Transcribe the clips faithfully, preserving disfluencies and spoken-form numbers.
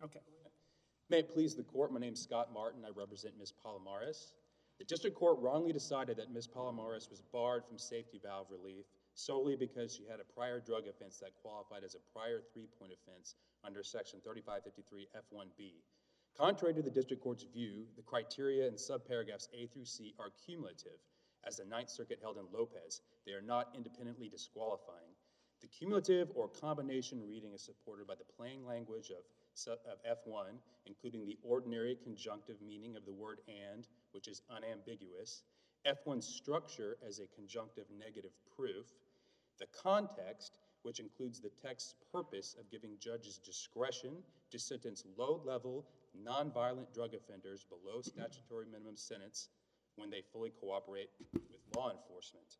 Okay. May it please the court, my name is Scott Martin. I represent Miz Palomares. The district court wrongly decided that Miz Palomares was barred from safety valve relief solely because she had a prior drug offense that qualified as a prior three-point offense under Section thirty-five fifty-three F one B. Contrary to the district court's view, the criteria in subparagraphs A through C are cumulative, as the Ninth Circuit held in Lopez. They are not independently disqualifying. The cumulative or combination reading is supported by the plain language of, of F one, including the ordinary conjunctive meaning of the word and, which is unambiguous, F one's structure as a conjunctive negative proof, the context, which includes the text's purpose of giving judges discretion to sentence low-level, nonviolent drug offenders below statutory minimum sentence when they fully cooperate with law enforcement.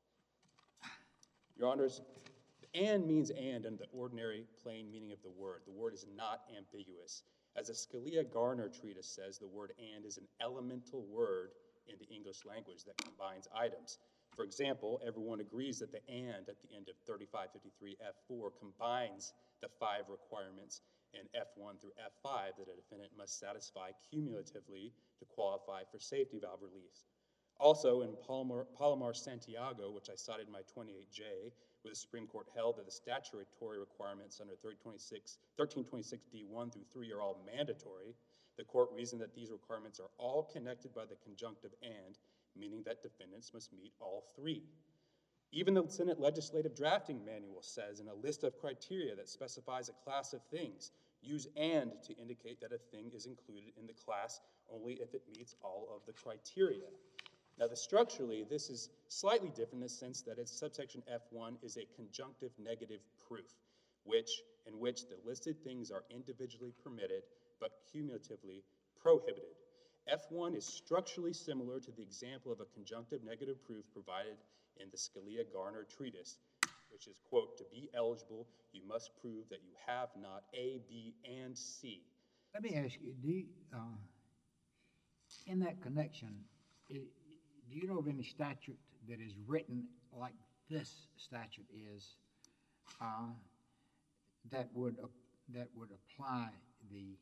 Your Honors, and means and in the ordinary plain meaning of the word. The word is not ambiguous. As a Scalia-Garner treatise says, the word and is an elemental word in the English language that combines items. For example, everyone agrees that the and at the end of thirty-five fifty-three F four combines the five requirements in F one through F five that a defendant must satisfy cumulatively to qualify for safety valve release. Also, in Palomar, Palomar Santiago, which I cited in my twenty-eight J, where the Supreme Court held that the statutory requirements under thirteen twenty-six D one through three are all mandatory, the court reasoned that these requirements are all connected by the conjunctive and, meaning that defendants must meet all three. Even the Senate Legislative Drafting Manual says in a list of criteria that specifies a class of things, use and to indicate that a thing is included in the class only if it meets all of the criteria. Now, the structurally, this is slightly different in the sense that its subsection F one is a conjunctive negative proof, which, in which the listed things are individually permitted but cumulatively prohibited. F one is structurally similar to the example of a conjunctive negative proof provided in the Scalia-Garner treatise, which is, quote, to be eligible, you must prove that you have not A, B, and C. Let me ask you, do you, uh, in that connection, it, do you know of any statute that is written like this statute is uh, that would uh, that would apply the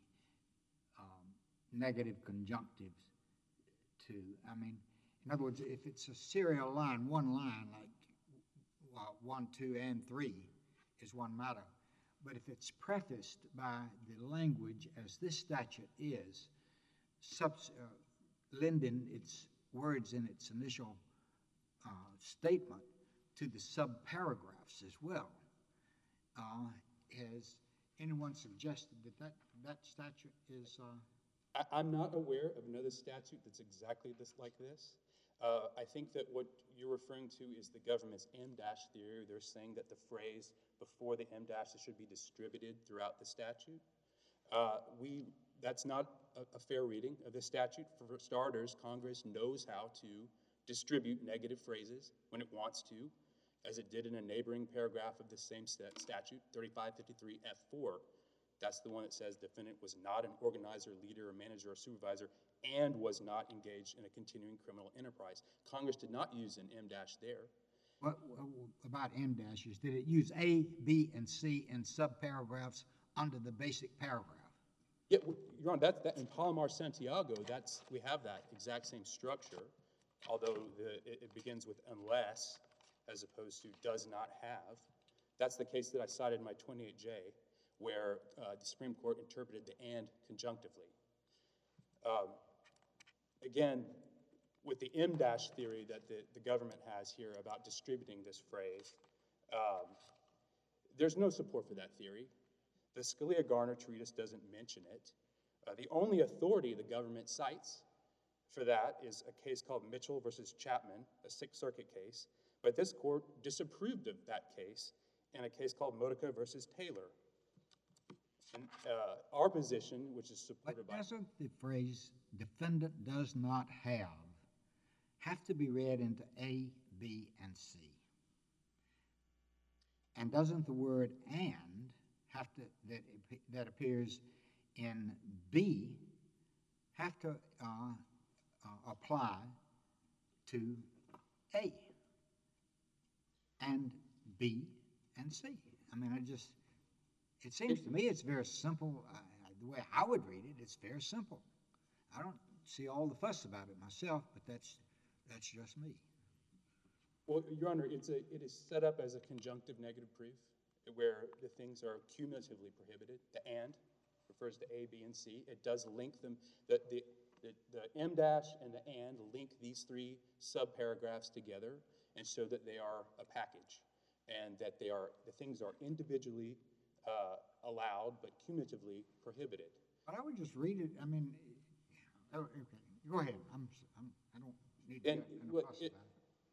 um, negative conjunctives to? I mean, in other words, if it's a serial line, one line like uh, one, two, and three is one matter, but if it's prefaced by the language as this statute is, subs, uh, lending its words in its initial uh, statement to the subparagraphs as well. Uh, has anyone suggested that that, that statute is? Uh, I, I'm not aware of another statute that's exactly this like this. Uh, I think that what you're referring to is the government's M-dash theory. They're saying that the phrase before the M-dash should be distributed throughout the statute. Uh, we That's not a, a fair reading of the statute. For starters, Congress knows how to distribute negative phrases when it wants to, as it did in a neighboring paragraph of the same st statute, thirty-five fifty-three F four. That's the one that says defendant was not an organizer, leader, or manager, or supervisor, and was not engaged in a continuing criminal enterprise. Congress did not use an M-dash there. What, what about M-dashes? Did it use A, B, and C in subparagraphs under the basic paragraph? Yeah, Your Honor, that's, that, in Palomar Santiago, that's, we have that exact same structure, although the, it, it begins with unless as opposed to does not have. That's the case that I cited in my twenty-eight J, where uh, the Supreme Court interpreted the and conjunctively. Um, again, with the M-dash theory that the, the government has here about distributing this phrase, um, there's no support for that theory. The Scalia-Garner treatise doesn't mention it. Uh, the only authority the government cites for that is a case called Mitchell versus Chapman, a Sixth Circuit case, but this court disapproved of that case in a case called Modica versus Taylor. And uh, our position, which is supported by— But doesn't the phrase defendant does not have have to be read into A, B, and C? And doesn't the word and have to, that, that appears in B, have to uh, uh, apply to A and B and C? I mean, I just, it seems to me it's very simple. Uh, the way I would read it, it's very simple. I don't see all the fuss about it myself, but that's, that's just me. Well, Your Honor, it's a, it is set up as a conjunctive negative proof where the things are cumulatively prohibited. The and refers to A, B, and C. It does link them. The, the, the, the M dash and the and link these three subparagraphs together and show that they are a package and that they are, the things are individually uh, allowed but cumulatively prohibited. But I would just read it, I mean, oh, okay, go ahead. I'm, I'm, I don't need to And get in a what fuss it- about it.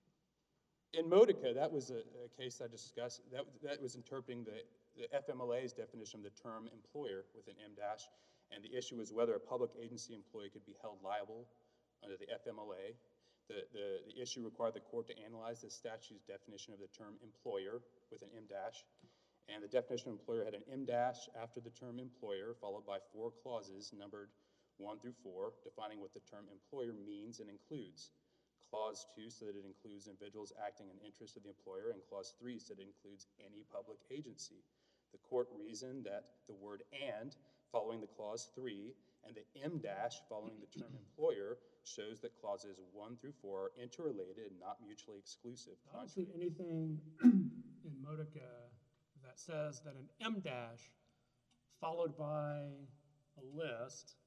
In Modica, that was a, a case I discussed. That, that was interpreting the, the F M L A's definition of the term employer with an M dash, and the issue was whether a public agency employee could be held liable under the F M L A. The, the, the issue required the court to analyze the statute's definition of the term employer with an M dash, and the definition of employer had an M dash after the term employer, followed by four clauses numbered one through four, defining what the term employer means and includes. Clause two said it includes individuals acting in interest of the employer, and clause three said it includes any public agency. The court reasoned that the word and following the clause three and the M dash following the term employer shows that clauses one through four are interrelated and not mutually exclusive. I don't see anything in Modica that says that an M dash followed by a list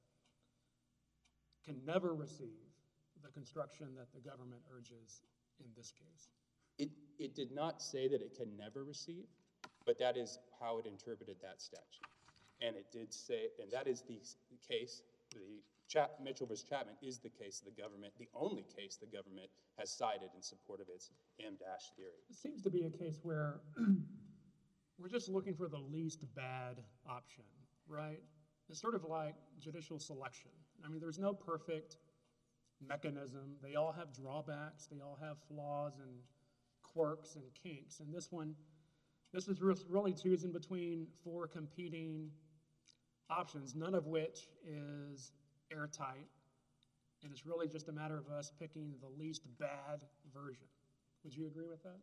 can never receive the construction that the government urges in this case. It, it did not say that it can never receive, but that is how it interpreted that statute. And it did say, and that is the case, the Chap, Mitchell versus Chapman is the case the government, the only case the government has cited in support of its M dash theory. It seems to be a case where we're just looking for the least bad option, right? It's sort of like judicial selection. I mean, there's no perfect mechanism. They all have drawbacks. They all have flaws and quirks and kinks. And this one, this is really choosing between four competing options, none of which is airtight. And it's really just a matter of us picking the least bad version. Would you agree with that?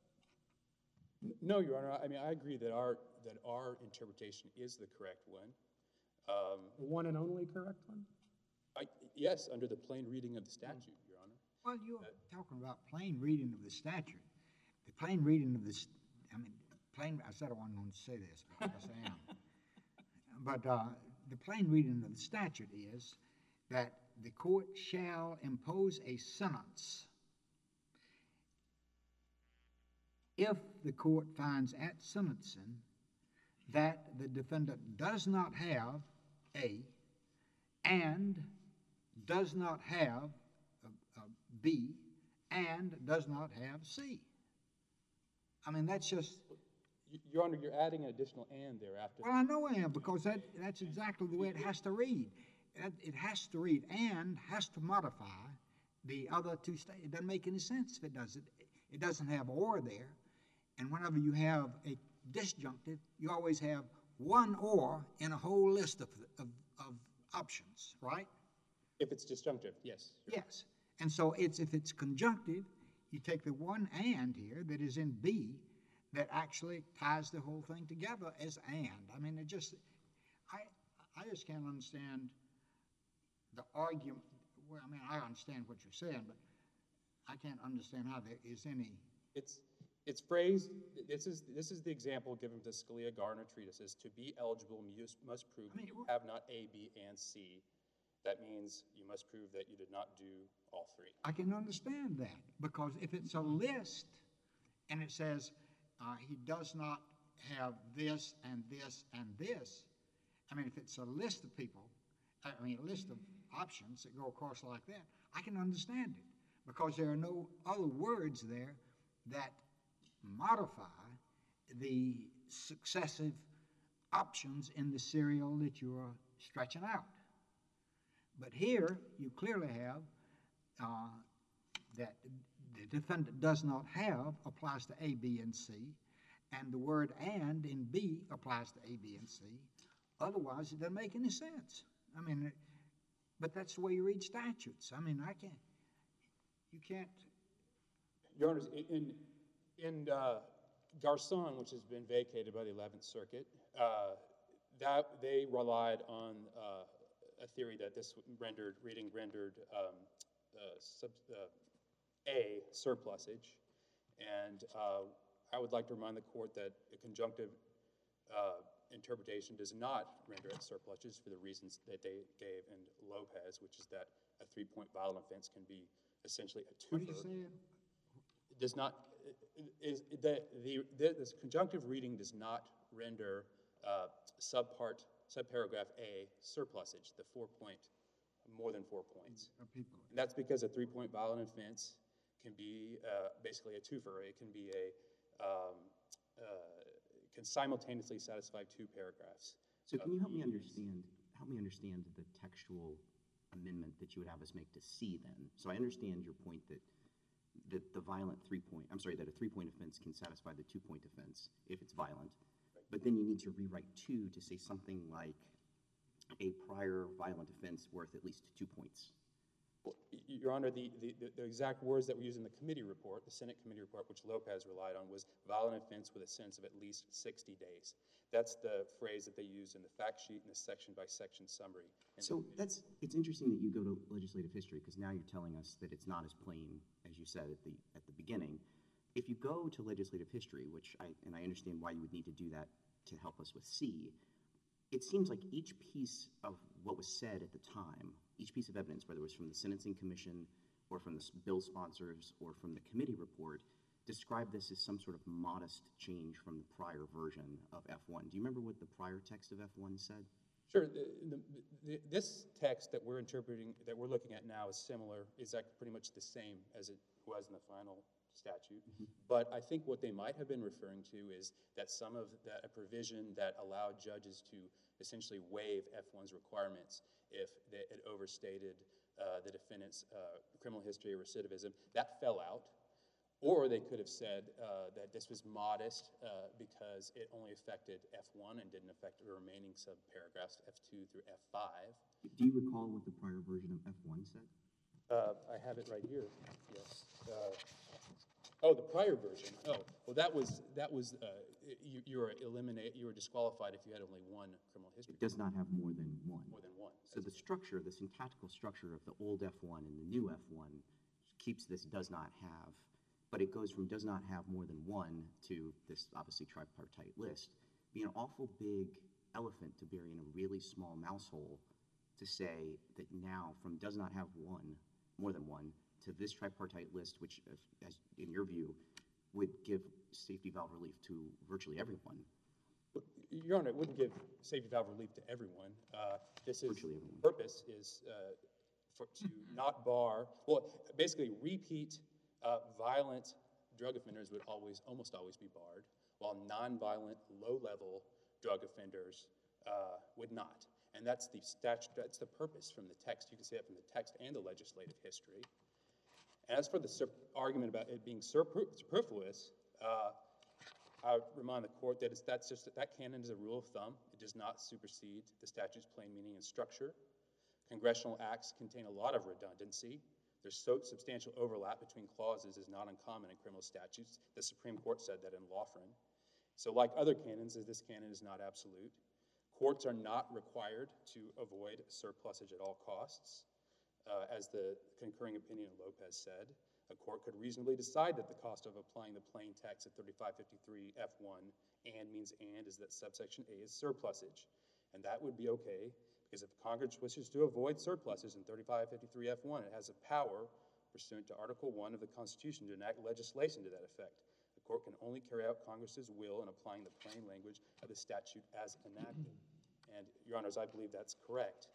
No, Your Honor. I mean, I agree that our that our interpretation is the correct one. Um, The one and only correct one? I, yes, under the plain reading of the statute, Your Honor. Well, you're talking about plain reading of the statute. The plain reading of this, I mean, plain, I said I wasn't going to say this, but yes, I am. But uh, the plain reading of the statute is that the court shall impose a sentence if the court finds at sentencing that the defendant does not have A, and does not have a, a B, and does not have C. I mean, that's just... Your Honor, you're adding an additional and there after. Well, I know I am, because that, that's exactly the way it has to read. It, it has to read and has to modify the other two statements. It doesn't make any sense if it doesn't. It doesn't have or there. And whenever you have a disjunctive, you always have one or in a whole list of, of, of options, right? If it's disjunctive, yes. Yes. And so it's if it's conjunctive, you take the one and here that is in B that actually ties the whole thing together as and. I mean, it just, I, I just can't understand the argument. Well, I mean, I understand what you're saying, but I can't understand how there is any. It's it's phrased. This is this is the example given to Scalia Gardner treatises. To be eligible, you must prove I mean, you have not A, B, and C. That means you must prove that you did not do all three. I can understand that, because if it's a list and it says uh, he does not have this and this and this, I mean, if it's a list of people, I mean, a list of options that go across like that, I can understand it, because there are no other words there that modify the successive options in the serial that you are stretching out. But here, you clearly have uh, that the defendant does not have applies to A, B, and C, and the word and in B applies to A, B, and C. Otherwise, it doesn't make any sense. I mean, it, but that's the way you read statutes. I mean, I can't, you can't. Your Honor, in, in uh, Garcon, which has been vacated by the eleventh Circuit, uh, that, they relied on uh, a theory that this rendered, reading rendered um, uh, sub, uh, A, surplusage. And uh, I would like to remind the court that a conjunctive uh, interpretation does not render it surplusage for the reasons that they gave in Lopez, which is that a three-point violent offense can be essentially a twofer. What did you say? It does not, is, the, the, the, this conjunctive reading does not render uh, subpart, subparagraph A surplusage, the four point, more than four points. Uh, people. And that's because a three-point violent offense can be uh, basically a twofer. It can be a, um, uh, can simultaneously satisfy two paragraphs. So can you help me understand, help me understand the textual amendment that you would have us make to C then? So I understand your point that, that the violent three-point, I'm sorry, that a three-point offense can satisfy the two-point offense if it's violent. But then you need to rewrite two to say something like a prior violent offense worth at least two points. Well, Your Honor, the, the, the exact words that were used in the committee report, the Senate committee report, which Lopez relied on, was violent offense with a sentence of at least sixty days. That's the phrase that they used in the fact sheet and the section-by-section summary. And So that's, it's interesting that you go to legislative history because now you're telling us that it's not as plain as you said at the, at the beginning. If you go to legislative history, which I, and I understand why you would need to do that to help us with C, it seems like each piece of what was said at the time, each piece of evidence, whether it was from the Sentencing Commission or from the bill sponsors or from the committee report, described this as some sort of modest change from the prior version of F one. Do you remember what the prior text of F one said? Sure. The, the, the, this text that we're interpreting, that we're looking at now is similar, is like pretty much the same as it was in the final statute. Mm-hmm. But I think what they might have been referring to is that some of that, a provision that allowed judges to essentially waive F one's requirements if they, it overstated uh, the defendant's uh, criminal history or recidivism, that fell out. Or they could have said uh, that this was modest uh, because it only affected F one and didn't affect the remaining subparagraphs, F two through F five. Do you recall what the prior version of F one said? Uh, I have it right here, yes. Uh, oh, the prior version, oh, well that was, that was uh, you, you were eliminate, you were disqualified if you had only one criminal history. It does not have more than one. More than one. So the structure, the syntactical structure of the old F one and the new F one keeps this does not have, but it goes from does not have more than one to this obviously tripartite list, being an awful big elephant to bury in a really small mouse hole to say that now from does not have one, more than one, to this tripartite list, which, as in your view, would give safety valve relief to virtually everyone. Your Honor, it wouldn't give safety valve relief to everyone. Uh, this is, Virtually everyone. purpose is uh, for, to not bar, well, basically repeat uh, violent drug offenders would always, almost always be barred, while non-violent, low-level drug offenders uh, would not. And that's the statute, that's the purpose from the text. You can see that from the text and the legislative history. As for the argument about it being superfluous, uh, I would remind the court that it's, that's just, that canon is a rule of thumb. It does not supersede the statute's plain meaning and structure. Congressional acts contain a lot of redundancy. There's so substantial overlap between clauses is not uncommon in criminal statutes. The Supreme Court said that in Loughran. So like other canons, this canon is not absolute. Courts are not required to avoid surplusage at all costs. Uh, as the concurring opinion of Lopez said, a court could reasonably decide that the cost of applying the plain text of thirty-five fifty-three F one and means and is that subsection A is surplusage. And that would be okay, because if Congress wishes to avoid surpluses in thirty-five fifty-three F one, it has a power pursuant to Article one of the Constitution to enact legislation to that effect. The court can only carry out Congress's will in applying the plain language of the statute as enacted. And, Your Honors, I believe that's correct.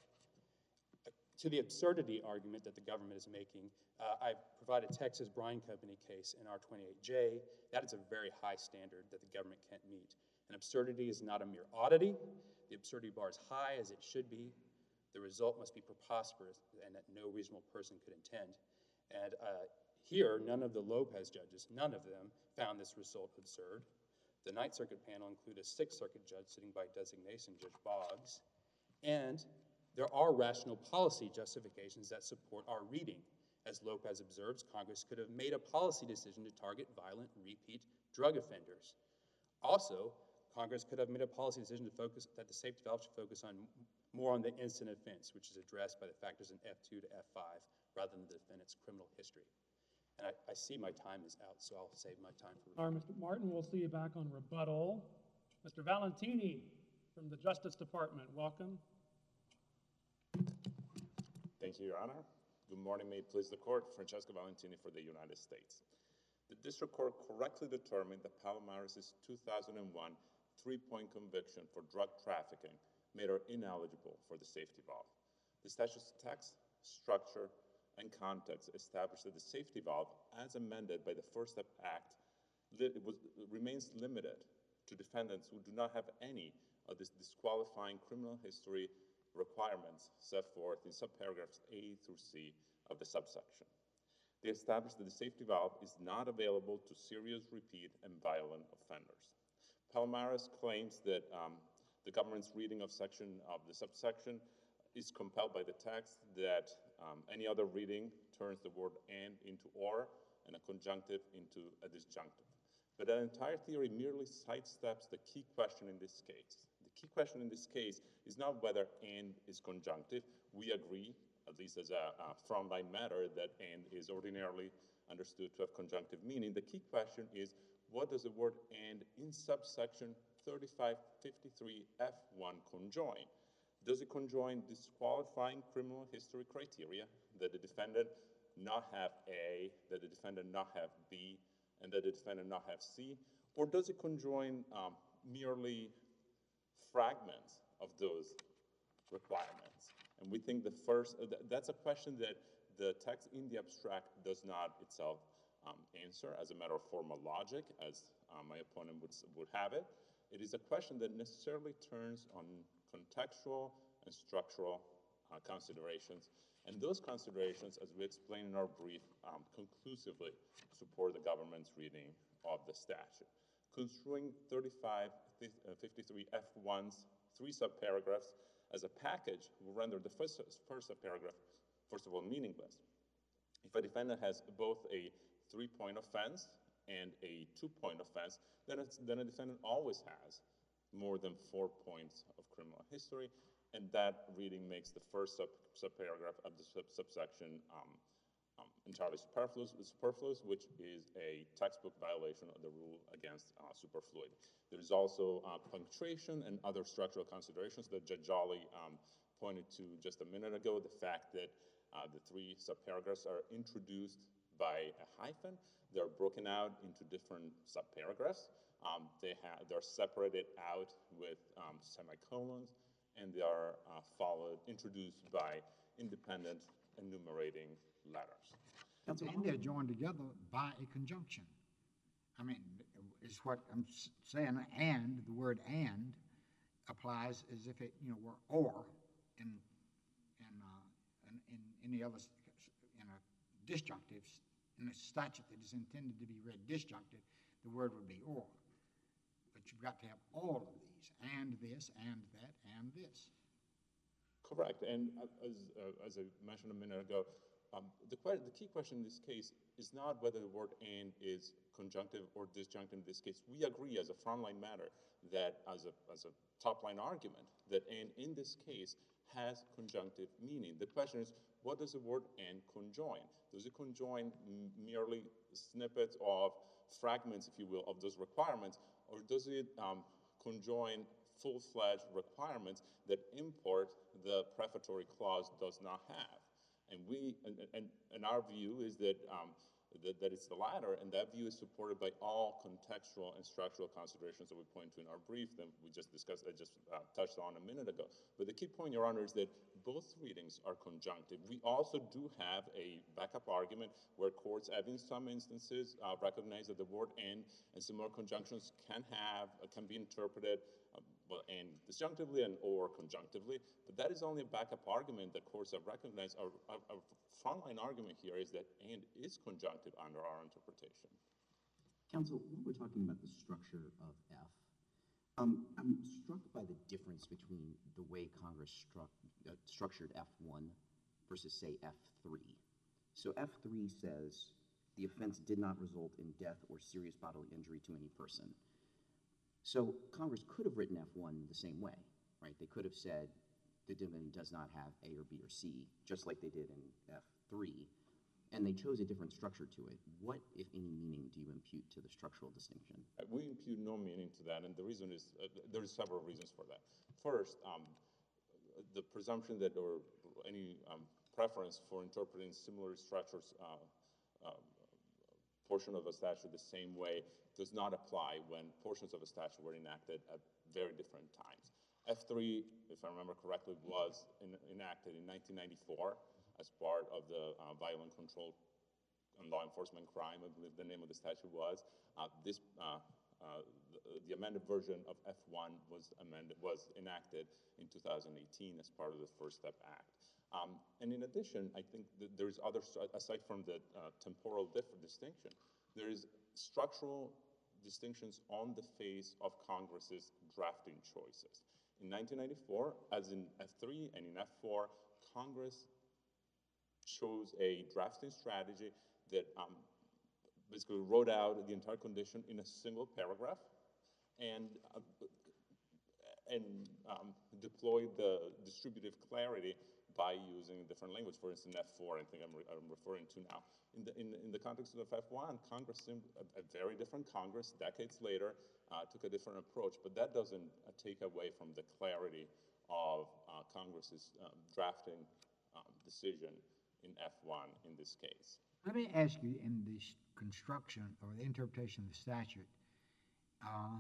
To the absurdity argument that the government is making, uh, I provided Texas Brine Company case in R twenty-eight J. That is a very high standard that the government can't meet. An absurdity is not a mere oddity. The absurdity bar is high as it should be. The result must be preposterous and that no reasonable person could intend. And uh, here, none of the Lopez judges, none of them, found this result absurd. The Ninth Circuit panel included a Sixth Circuit judge sitting by designation, Judge Boggs, and there are rational policy justifications that support our reading. As Lopez observes, Congress could have made a policy decision to target violent repeat drug offenders. Also, Congress could have made a policy decision to focus, that the safety valve should focus on more on the instant offense, which is addressed by the factors in F two to F five, rather than the defendant's criminal history. And I, I see my time is out, so I'll save my time for All right, Mister Martin, we'll see you back on rebuttal. Mister Valentini from the Justice Department, welcome. Thank you, Your Honor. Good morning, may it please the court. Francesco Valentini for the United States. The district court correctly determined that Palomares' two thousand one three-point conviction for drug trafficking made her ineligible for the safety valve. The statute's text, structure, and context established that the safety valve, as amended by the First Step Act, it was, it remains limited to defendants who do not have any of the disqualifying criminal history requirements set forth in subparagraphs A through C of the subsection. They established that the safety valve is not available to serious, repeat, and violent offenders. Palomares claims that um, the government's reading of section of the subsection is compelled by the text, that um, any other reading turns the word and into or, and a conjunctive into a disjunctive. But that entire theory merely sidesteps the key question in this case. The key question in this case is not whether and is conjunctive. We agree, at least as a, a frontline matter, that and is ordinarily understood to have conjunctive meaning. The key question is, what does the word and in subsection thirty-five fifty-three F one conjoin? Does it conjoin disqualifying criminal history criteria, that the defendant not have A, that the defendant not have B, and that the defendant not have C? Or does it conjoin um, merely fragments of those requirements? And we think the first, uh, th that's a question that the text in the abstract does not itself um, answer as a matter of formal logic, as um, my opponent would, would have it. It is a question that necessarily turns on contextual and structural uh, considerations. And those considerations, as we explain in our brief, um, conclusively support the government's reading of the statute. Construing thirty-five fifty-three F one's three subparagraphs as a package will render the first, first subparagraph, first of all, meaningless. If a defendant has both a three-point offense and a two-point offense, then, it's, then a defendant always has more than four points of criminal history, and that reading makes the first sub, subparagraph of the sub, subsection um, um, entirely superfluous, superfluous, which is a textbook violation of the rule against uh, superfluity. There is also uh, punctuation and other structural considerations that Judge Jolly um, pointed to just a minute ago, the fact that uh, the three subparagraphs are introduced by a hyphen. They're broken out into different subparagraphs. Um, they have, they're separated out with um, semicolons, and they are uh, followed, introduced by independent enumerating letters. And they're joined together by a conjunction. I mean, it's what I'm s- saying, and, the word and applies as if it, you know, were or in, in, uh, in, in any other, s- in a disjunctive, in a statute that is intended to be read disjunctive, the word would be or. But you've got to have all of these, and this, and that, and this. Correct, and uh, as, uh, as I mentioned a minute ago, um, the, que the key question in this case is not whether the word and is conjunctive or disjunctive in this case. We agree as a frontline matter that as a, as a top-line argument that and in this case has conjunctive meaning. The question is, what does the word and conjoin? Does it conjoin merely snippets of fragments, if you will, of those requirements, or does it um, conjoin full-fledged requirements that import the prefatory clause does not have? And we, and, and, and our view is that, um, that, that it's the latter, and that view is supported by all contextual and structural considerations that we point to in our brief that we just discussed, I just uh, touched on a minute ago. But the key point, Your Honor, is that both readings are conjunctive. We also do have a backup argument where courts have in some instances uh, recognized that the word and and similar conjunctions can have, uh, can be interpreted uh, well, and disjunctively and or conjunctively, but that is only a backup argument that courts have recognized. Our, our, our frontline argument here is that and is conjunctive under our interpretation. Counsel, when we're talking about the structure of F, um, I'm struck by the difference between the way Congress struck, uh, structured F one versus, say, F three. So F three says the offense did not result in death or serious bodily injury to any person. So Congress could have written F one the same way, right? They could have said the dividend does not have A or B or C, just like they did in F three, and they chose a different structure to it. What, if any, meaning do you impute to the structural distinction? Uh, We impute no meaning to that, and the reason is, uh, there's several reasons for that. First, um, the presumption that, or any um, preference for interpreting similar structures, uh, uh, portion of a statute the same way does not apply when portions of a statute were enacted at very different times. F three, if I remember correctly, was in, enacted in nineteen ninety-four as part of the uh, Violent Control and Law Enforcement Crime, I believe the name of the statute was. Uh, this, uh, uh, the, the amended version of F one was amended, was enacted in two thousand eighteen as part of the First Step Act. Um, and in addition, I think that there's other, aside from the uh, temporal different distinction, there is structural distinctions on the face of Congress's drafting choices. In nineteen ninety-four, as in F three and in F four, Congress chose a drafting strategy that um, basically wrote out the entire condition in a single paragraph and, uh, and um, deployed the distributive clarity by using different language. For instance, F four, I think I'm, re I'm referring to now. In the, in, in the context of F one, Congress, a, a very different Congress, decades later, uh, took a different approach, but that doesn't uh, take away from the clarity of uh, Congress's um, drafting um, decision in F one in this case. Let me ask you, in the construction or the interpretation of the statute, uh,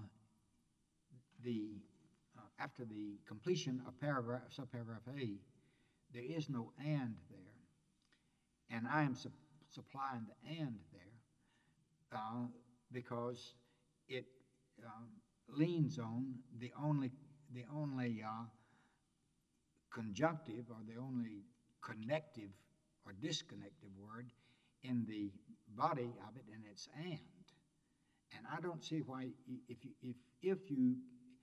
the, uh, after the completion of paragraph, subparagraph A, there is no and there, and I am su supplying the and there uh, because it uh, leans on the only, the only uh, conjunctive or the only connective or disconnective word in the body of it, and it's and. And I don't see why, if you, if, if you,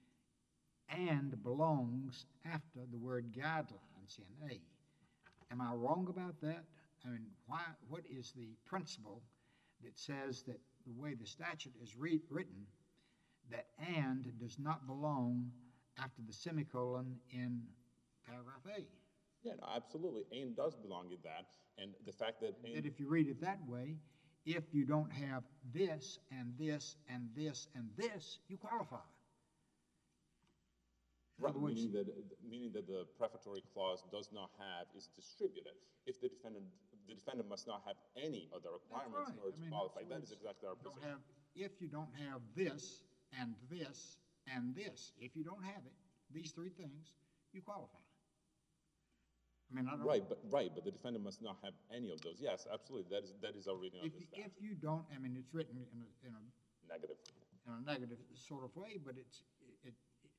and belongs after the word guidelines in A. Am I wrong about that? I mean, why, what is the principle that says that the way the statute is re written, that and does not belong after the semicolon in paragraph A? Yeah, no, absolutely. And does belong in that. And the fact that That if you read it that way, if you don't have this and this and this and this, you qualify. In Right, other words, meaning that, meaning that the prefatory clause does not have is distributed. If the defendant, the defendant must not have any of the requirements right. in order I to mean, qualify. so That is it's- exactly our don't position. have, if you don't have this and this and this, if you don't have it, these three things, you qualify. I mean, I don't. Right, but right, but the defendant must not have any of those. Yes, absolutely. That is that is our reading If, of the you- if statute. you don't, I mean, it's written in a, in a, Negative. in a negative sort of way, but it's, it, it,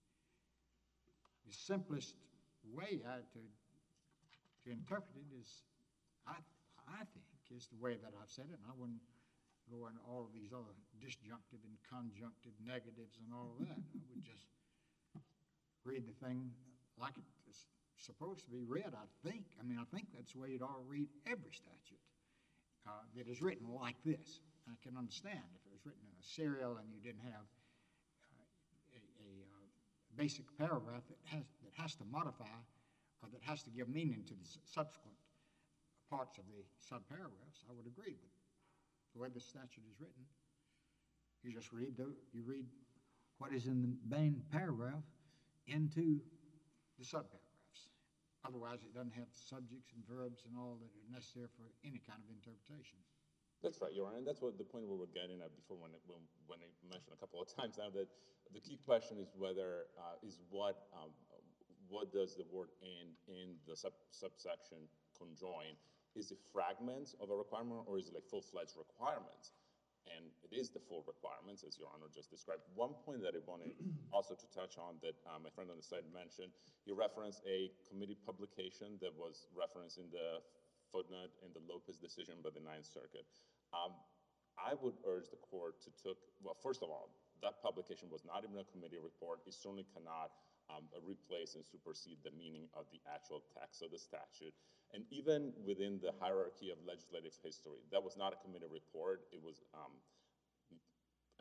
the simplest way I, to, to interpret it is, I, I think, is the way that I've said it, and I wouldn't go into all of these other disjunctive and conjunctive negatives and all of that. I would just read the thing like it's supposed to be read, I think. I mean, I think that's the way you'd ought to read every statute uh, that is written like this. I can understand if it was written in a serial and you didn't have uh, a, a uh, basic paragraph that has, that has to modify or that has to give meaning to the s- subsequent parts of the subparagraphs, I would agree. But the way the statute is written, you just read the, you read what is in the main paragraph into the subparagraphs. Otherwise, it doesn't have subjects and verbs and all that are necessary for any kind of interpretation. That's right, Your Honor, and that's what the point we were getting at before when it, when, when I mentioned a couple of times now that the key question is whether uh, is what um, what does the word and in the sub subsection conjoin? Is it fragments of a requirement or is it like full-fledged requirements? And it is the full requirements, as Your Honor just described. One point that I wanted also to touch on that uh, my friend on the side mentioned, you referenced a committee publication that was referenced in the footnote in the Lopez decision by the Ninth Circuit. Um, I would urge the court to took, well, first of all, that publication was not even a committee report. It certainly cannot um, replace and supersede the meaning of the actual text of the statute. And even within the hierarchy of legislative history, that was not a committee report. It was um,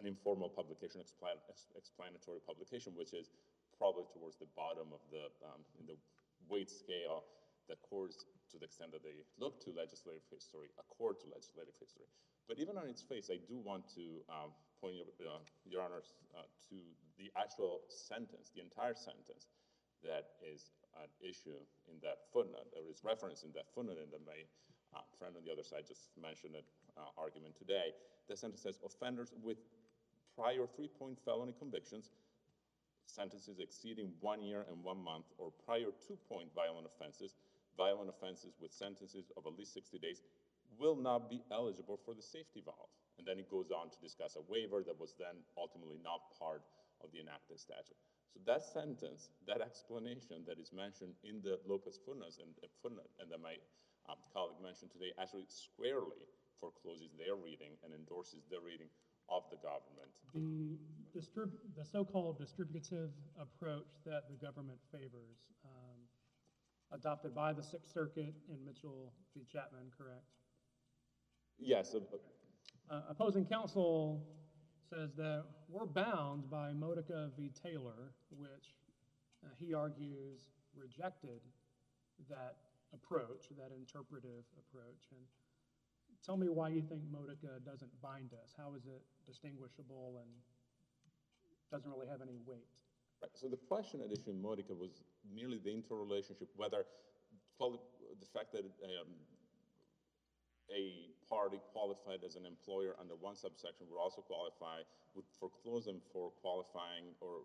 an informal publication, explan ex explanatory publication, which is probably towards the bottom of the, um, in the weight scale that courts, to the extent that they look to legislative history, accord to legislative history. But even on its face, I do want to um, point your, uh, your honors uh, to the actual sentence, the entire sentence that is an issue in that footnote, or is referenced in that footnote in the my uh, friend on the other side just mentioned it, uh, argument today. The sentence says, offenders with prior three-point felony convictions, sentences exceeding one year and one month, or prior two-point violent offenses, violent offenses with sentences of at least sixty days, will not be eligible for the safety valve. And then it goes on to discuss a waiver that was then ultimately not part of the enacted statute. So that sentence, that explanation that is mentioned in the Lopez footnotes and uh, footnote, and that my um, colleague mentioned today, actually squarely forecloses their reading and endorses their reading of the government. The, distrib the so-called distributive approach that the government favors, um, adopted by the Sixth Circuit in Mitchell v. Chapman, correct? Yes. Uh, Uh, opposing counsel says that we're bound by Modica v. Taylor, which uh, he argues rejected that approach, that interpretive approach. And tell me why you think Modica doesn't bind us. How is it distinguishable and doesn't really have any weight? Right. So the question at issue in Modica was merely the interrelationship, whether the fact that um, a party qualified as an employer under one subsection would also qualify, would foreclose them for qualifying or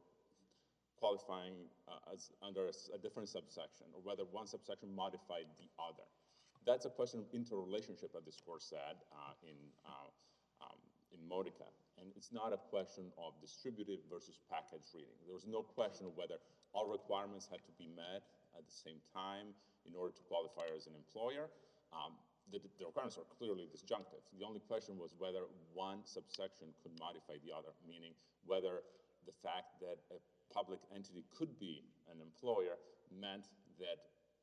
qualifying uh, as under a, a different subsection, or whether one subsection modified the other. That's a question of interrelationship, as this court said uh, in, uh, um, in Modica. And it's not a question of distributive versus package reading. There was no question of whether all requirements had to be met at the same time in order to qualify as an employer. Um, The, the requirements are clearly disjunctive. The only question was whether one subsection could modify the other, meaning whether the fact that a public entity could be an employer meant that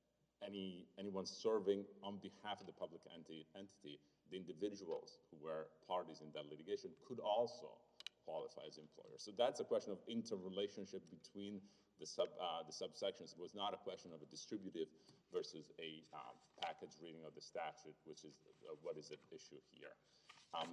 any anyone serving on behalf of the public entity, entity, the individuals who were parties in that litigation could also qualify as employers. So that's a question of interrelationship between the, sub, uh, the subsections. It was not a question of a distributive versus a um, package reading of the statute, which is uh, what is at issue here. Um,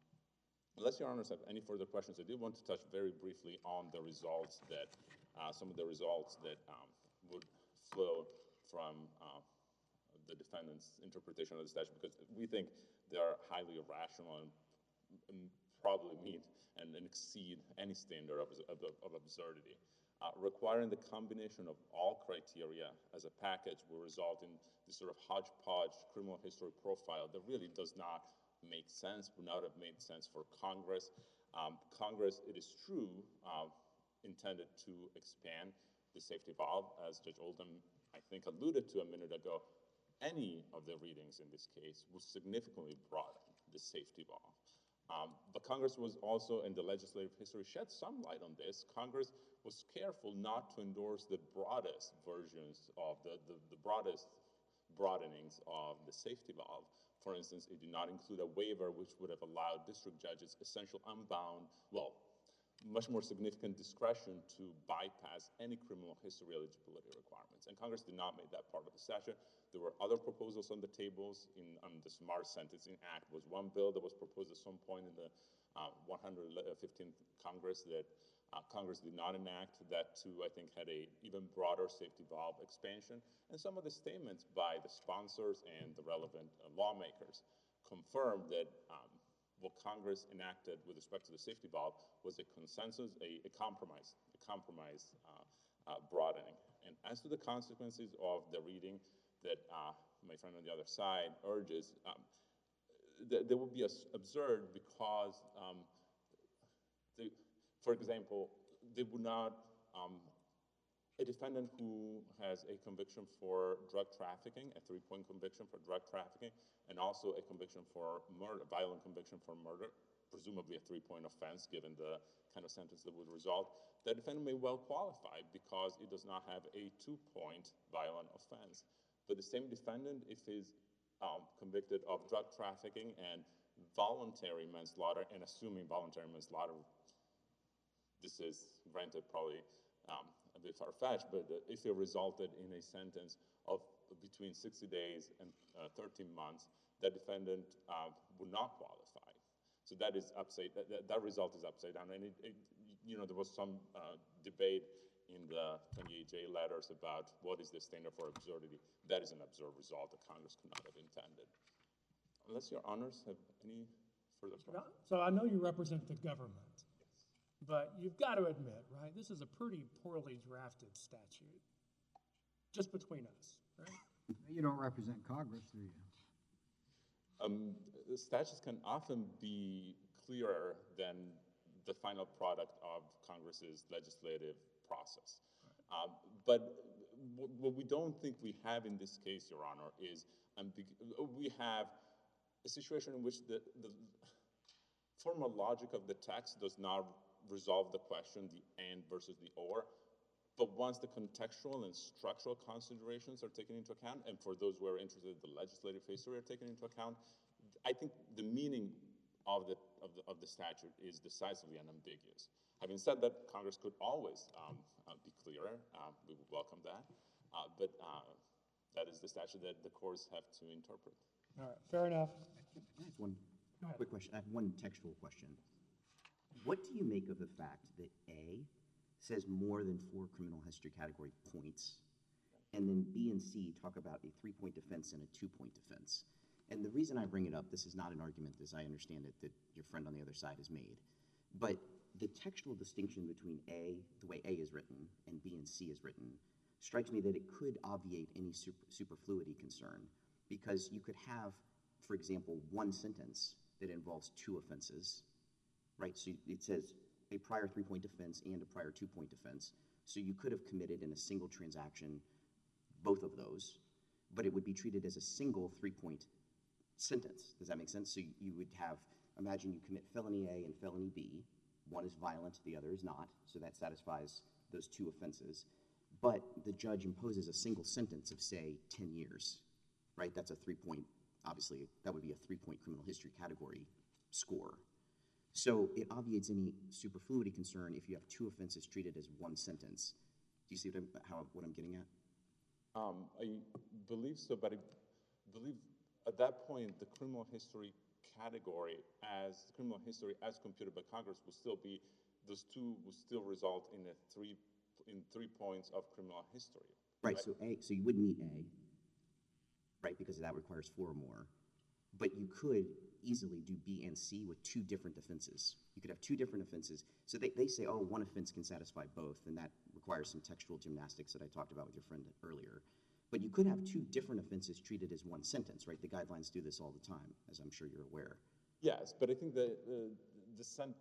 unless your honors have any further questions, I do want to touch very briefly on the results that, uh, some of the results that um, would flow from uh, the defendant's interpretation of the statute, because we think they are highly irrational and, and probably meet and, and exceed any standard of, of, of absurdity. Uh, requiring the combination of all criteria as a package will result in this sort of hodgepodge criminal history profile that really does not make sense, would not have made sense for Congress. Um, Congress, it is true, uh, intended to expand the safety valve, as Judge Oldham, I think, alluded to a minute ago. Any of the readings in this case will significantly broaden the safety valve. Um, but Congress was also, in the legislative history, shed some light on this. Congress was careful not to endorse the broadest versions of the, the, the broadest broadenings of the safety valve. For instance, it did not include a waiver which would have allowed district judges essential unbound, well, much more significant discretion to bypass any criminal history eligibility requirements. And Congress did not make that part of the statute. There were other proposals on the tables. In um, the Smart Sentencing Act was one bill that was proposed at some point in the uh, one hundred fifteenth Congress that uh, Congress did not enact. That too, I think, had a even broader safety valve expansion. And some of the statements by the sponsors and the relevant uh, lawmakers confirmed that um, what Congress enacted with respect to the safety valve was a consensus, a, a compromise, a compromise uh, uh, broadening. And as to the consequences of the reading that uh, my friend on the other side urges, um, th they would be as absurd because, um, they, for example, they would not, um, a defendant who has a conviction for drug trafficking, a three-point conviction for drug trafficking, and also a conviction for murder, violent conviction for murder, presumably a three-point offense given the kind of sentence that would result, that defendant may well qualify because it does not have a two-point violent offense. But the same defendant, if he's um, convicted of drug trafficking and voluntary manslaughter and assuming voluntary manslaughter, this is granted probably um, a bit far-fetched, but uh, if it resulted in a sentence of between sixty days and uh, thirteen months, that defendant uh, would not qualify. So that is upside, that, that, that result is upside down. And it, it, you know, there was some uh, debate in the twenty-eight J letters about what is the standard for absurdity. That is an absurd result that Congress could not have intended. Unless your honors have any further questions. So I know you represent the government, but you've got to admit, right, this is a pretty poorly drafted statute, just between us, right? You don't represent Congress, do you? Um, the statutes can often be clearer than the final product of Congress's legislative process. Um, but what we don't think we have in this case, Your Honor, is we have a situation in which the, the formal logic of the text does not resolve the question, the and versus the or, but once the contextual and structural considerations are taken into account, and for those who are interested, the legislative history are taken into account, I think the meaning of the, of the, of the statute is decisively unambiguous. Having said that, Congress could always um, uh, be clearer. Um, we would welcome that. Uh, but uh, that is the statute that the courts have to interpret. All right, fair enough. I have one quick question. I have one textual question. What do you make of the fact that A says more than four criminal history category points, and then B and C talk about a three-point defense and a two-point defense? And the reason I bring it up, this is not an argument, as I understand it, that your friend on the other side has made, but the textual distinction between A, the way A is written, and B and C is written, strikes me that it could obviate any super, superfluity concern, because you could have, for example, one sentence that involves two offenses, right? So it says a prior three-point defense and a prior two-point defense. So you could have committed in a single transaction both of those, but it would be treated as a single three-point sentence. Does that make sense? So you, you would have, imagine you commit felony A and felony B. One is violent, the other is not, so that satisfies those two offenses. But the judge imposes a single sentence of, say, ten years, right? That's a three-point, obviously, that would be a three-point criminal history category score. So it obviates any superfluity concern if you have two offenses treated as one sentence. Do you see what I'm, how, what I'm getting at? Um, I believe so, but I believe at that point the criminal history category as criminal history as computed by Congress will still be, those two will still result in a three in three points of criminal history. Right, right? so A, so you wouldn't meet A, right, because that requires four or more. But you could easily do B and C with two different offenses. You could have two different offenses. So they, they say, oh, one offense can satisfy both, and that requires some textual gymnastics that I talked about with your friend earlier. But you could have two different offenses treated as one sentence, right? The guidelines do this all the time, as I'm sure you're aware. Yes, but I think the, the, the, sent,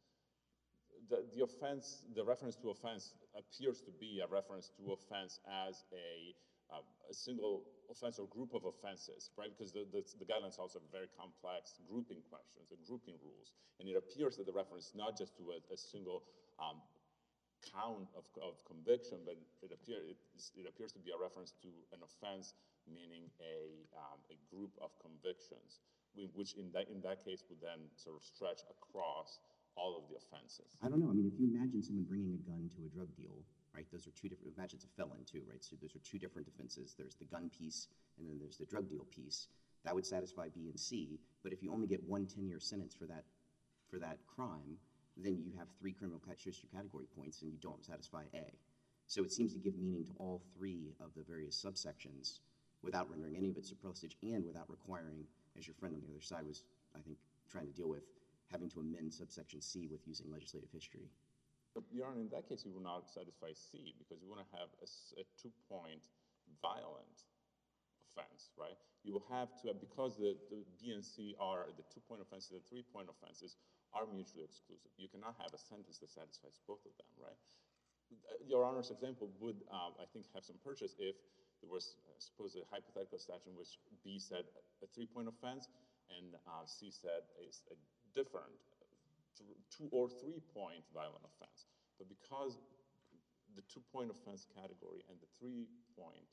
the, the offense, the reference to offense appears to be a reference to offense as a Um, a single offense or group of offenses, right? Because the, the, the guidelines also have very complex grouping questions and grouping rules. And it appears that the reference not just to a, a single um, count of, of conviction, but it, appear, it, it appears to be a reference to an offense, meaning a, um, a group of convictions, which in that, in that case would then sort of stretch across all of the offenses. I don't know. I mean, if you imagine someone bringing a gun to a drug deal, right? Those are two different, imagine it's a felon too, right? So those are two different offenses. There's the gun piece and then there's the drug deal piece. That would satisfy B and C, but if you only get one ten-year sentence for that, for that crime, then you have three criminal history category points and you don't satisfy A. So it seems to give meaning to all three of the various subsections without rendering any of it surplusage and without requiring, as your friend on the other side was, I think, trying to deal with, having to amend subsection C with using legislative history. But, Your Honor, in that case, you will not satisfy C because you want to have a, a two-point violent offense, right? You will have to, because the, the B and C are, the two-point offenses, the three-point offenses are mutually exclusive. You cannot have a sentence that satisfies both of them, right? Your Honor's example would, um, I think, have some purchase if there was, uh, suppose, a hypothetical statute in which B said a three-point offense and uh, C said a, a different two or three-point violent offense. But because the two-point offense category and the three-point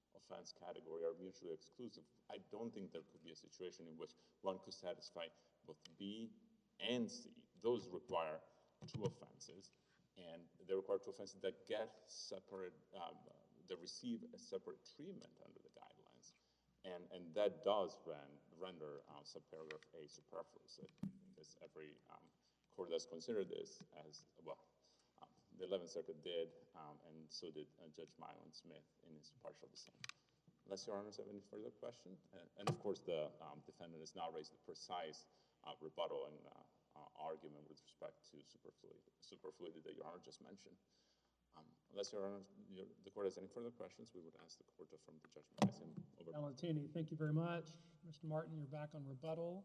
offense category are mutually exclusive. I don't think there could be a situation in which one could satisfy both B and C. Those require two offenses, and they require two offenses that get separate, um, that receive a separate treatment under the guidelines. And, and that does ren, render uh, subparagraph A superfluous, because every um, court that's considered this as, well, um, the eleventh Circuit did, um, and so did uh, Judge Mylan Smith in his partial dissent. Unless Your Honors have any further question. And, and of course, the um, defendant has now raised the precise uh, rebuttal and uh, uh, argument with respect to superfluity, superfluity that Your Honor just mentioned. Um, unless Your Honor, your, the court has any further questions, we would ask the court to affirm the judgment. I see him over. Valentini, thank you very much. Mister Martin, you're back on rebuttal.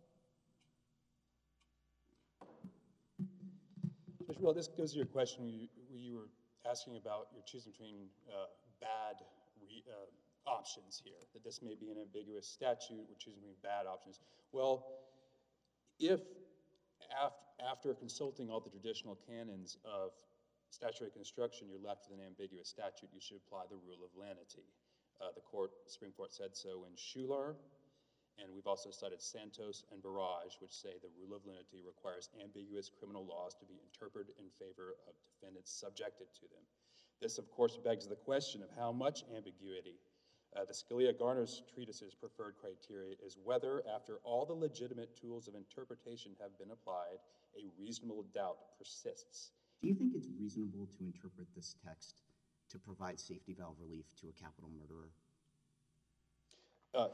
Judge, well, this goes to your question where you, where you were asking about you're choosing between uh, bad re, uh, options here, that this may be an ambiguous statute, we're choosing between bad options. Well, if after, after consulting all the traditional canons of statutory construction, you're left with an ambiguous statute, you should apply the rule of lenity. Uh, the court, Supreme Court said so in Shular, and we've also cited Santos and Barrage, which say the rule of lenity requires ambiguous criminal laws to be interpreted in favor of defendants subjected to them. This, of course, begs the question of how much ambiguity. Uh, the Scalia-Garner's treatise's preferred criteria is whether, after all the legitimate tools of interpretation have been applied, a reasonable doubt persists. Do you think it's reasonable to interpret this text to provide safety valve relief to a capital murderer? Uh,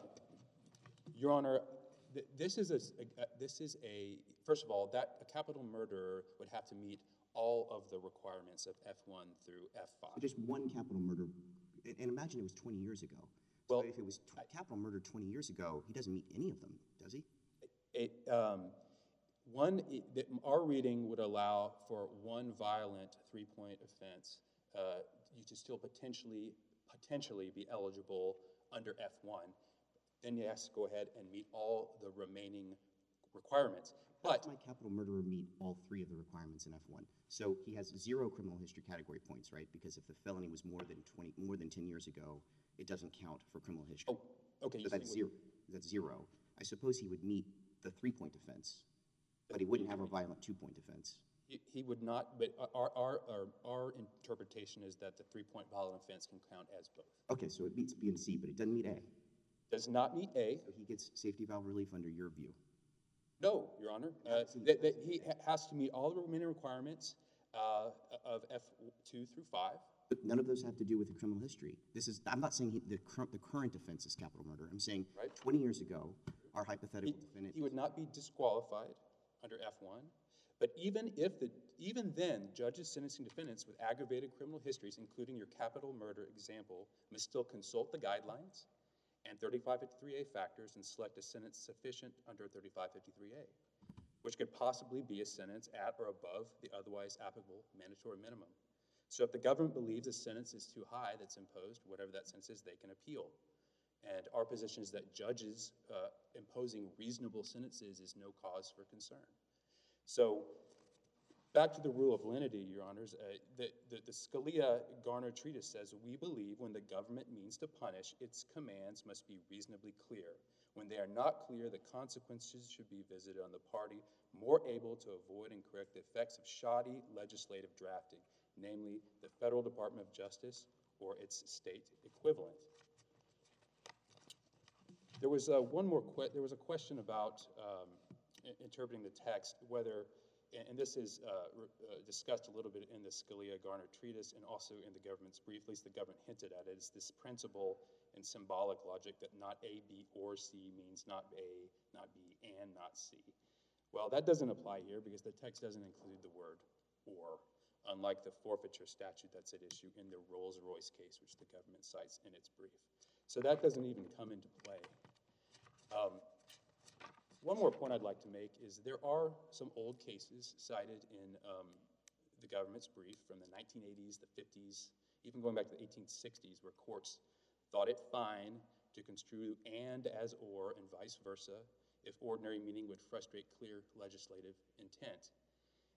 Your Honor, th this is a, a this is a first of all that a capital murderer would have to meet all of the requirements of F one through F five. Just one capital murder, and, and imagine it was twenty years ago. Well, so if it was t capital murder twenty years ago, he doesn't meet any of them, does he? It, um, one, it, the, our reading would allow for one violent three-point offense uh, you to still potentially potentially be eligible under F one. Then you have to go ahead and meet all the remaining requirements. How But does my capital murderer meet all three of the requirements in F one? So he has zero criminal history category points, right? Because if the felony was more than twenty, more than ten years ago, it doesn't count for criminal history. oh, okay, you So that's see zero. That's zero. I suppose he would meet the three-point offense, but he wouldn't have a violent two-point offense. He, he would not, but our, our, our, our interpretation is that the three-point violent offense can count as both. Okay, so it meets B and C, but it doesn't meet A. Does not meet A. So he gets safety valve relief under your view. No, Your Honor. Uh, that, that he ha has to meet all the remaining requirements uh, of F two through five. But none of those have to do with the criminal history. This is, I'm not saying he, the, cur the current offense is capital murder. I'm saying Right. twenty years ago, our hypothetical He, defendant. he would not be disqualified under F one. But even if the, even then, judges sentencing defendants with aggravated criminal histories, including your capital murder example, must still consult the guidelines and thirty-five fifty-three A factors and select a sentence sufficient under thirty-five fifty-three A, which could possibly be a sentence at or above the otherwise applicable mandatory minimum. So if the government believes a sentence is too high that's imposed, whatever that sentence is, they can appeal. And our position is that judges uh, imposing reasonable sentences is no cause for concern. So back to the rule of lenity, Your Honors, uh, the, the, the Scalia-Garner treatise says, we believe when the government means to punish, its commands must be reasonably clear. When they are not clear, the consequences should be visited on the party more able to avoid and correct the effects of shoddy legislative drafting, namely the Federal Department of Justice or its state equivalent. There was uh, one more que there was a question about um, interpreting the text, whether, and, and this is uh, uh, discussed a little bit in the Scalia-Garner treatise and also in the government's brief, at least the government hinted at it, is this principle in symbolic logic that not A, B, or C means not A, not B, and not C. Well, that doesn't apply here because the text doesn't include the word or, unlike the forfeiture statute that's at issue in the Rolls-Royce case, which the government cites in its brief. So that doesn't even come into play. Um, one more point I'd like to make is there are some old cases cited in um, the government's brief from the nineteen eighties, the fifties, even going back to the eighteen sixties, where courts thought it fine to construe and as or and vice versa if ordinary meaning would frustrate clear legislative intent.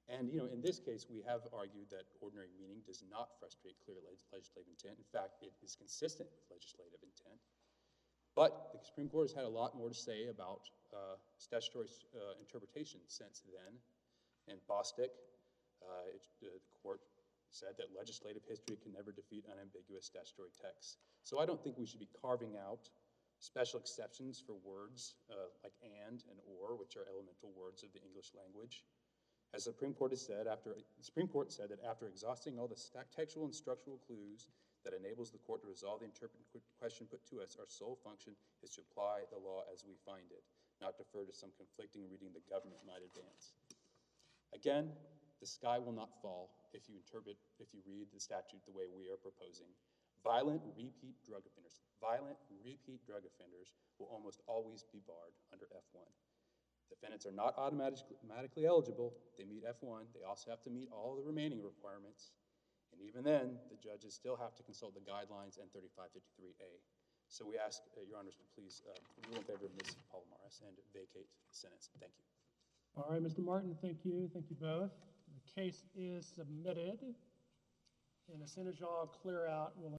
And, you know, in this case, we have argued that ordinary meaning does not frustrate clear leg- legislative intent. In fact, it is consistent with legislative intent. But the Supreme Court has had a lot more to say about uh, statutory uh, interpretation since then. In Bostick, uh, it, uh, the court said that legislative history can never defeat unambiguous statutory texts. So I don't think we should be carving out special exceptions for words uh, like and and or, which are elemental words of the English language. As the Supreme Court has said, after the Supreme Court said that after exhausting all the textual and structural clues that enables the court to resolve the interpretive question put to us, our sole function is to apply the law as we find it, not defer to some conflicting reading the government might advance. Again, the sky will not fall if you interpret, if you read the statute the way we are proposing. Violent repeat drug offenders, violent repeat drug offenders will almost always be barred under F one. Defendants are not automatically, automatically eligible. They meet F one. They also have to meet all the remaining requirements. And even then, the judges still have to consult the guidelines and thirty-five fifty-three A. So we ask uh, your honors to please uh, rule in favor of Miz Palomares and vacate the sentence. Thank you. All right, Mister Martin, thank you. Thank you both. The case is submitted. And as soon as y'all clear out, we'll